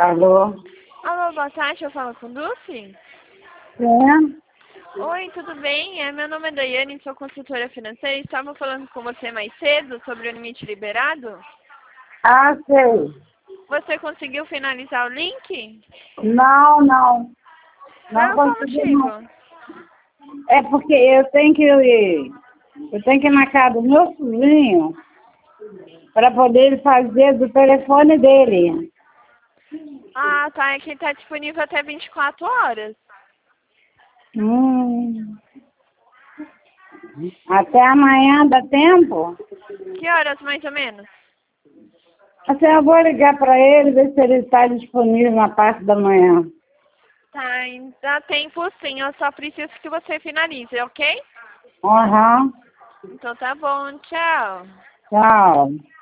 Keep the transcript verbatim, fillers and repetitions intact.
Alô? Alô, boa tarde, eu falo com Dulce? Sim? Oi, tudo bem? É, meu nome é Daiane, sou consultora financeira e estava falando com você mais cedo sobre o limite liberado. Ah, sei. Você conseguiu finalizar o link? Não, não. Não Qual foi o consegui, não. motivo? É porque eu tenho que ir, eu tenho que ir na casa do meu sobrinho para poder ele fazer do telefone dele. Ah, tá, é que está disponível até vinte e quatro horas. Hum. Até amanhã dá tempo? Que horas mais ou menos? Assim, eu vou ligar para ele, ver se ele está disponível na parte da manhã. Tá, dá tempo sim, eu só preciso que você finalize, ok? Aham. Então tá bom, tchau. Tchau.